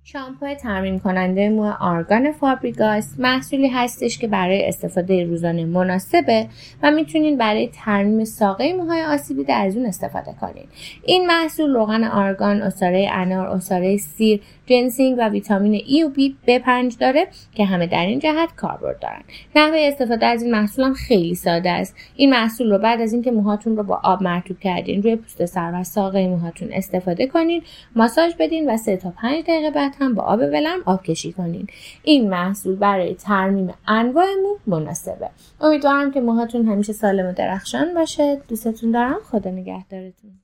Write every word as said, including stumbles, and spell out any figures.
شامپو ترمیم کننده مو آرگان فابریگاس محصولی هستش که برای استفاده روزانه مناسبه و میتونین برای ترمیم ساقه موهای آسیبیده از اون استفاده کنین. این محصول روغن آرگان، عصاره انار، عصاره سیر، جنسینگ و ویتامین ای و بی به پنج داره که همه در این جهت کاربرد دارن. نحوه استفاده از این محصول هم خیلی ساده است. این محصول رو بعد از اینکه موهاتون رو با آب مرطوب کردین روی پوست سر و ساقه موهاتون استفاده کنین، ماساژ بدین و سه تا پنج دقیقه بعد هم با آب ولرم آب کشی کنین. این محصول برای ترمیم انواع مو مناسبه. امیدوارم که موهاتون همیشه سالم و درخشان باشه. دوستتون دارم. خدا نگهدارتون.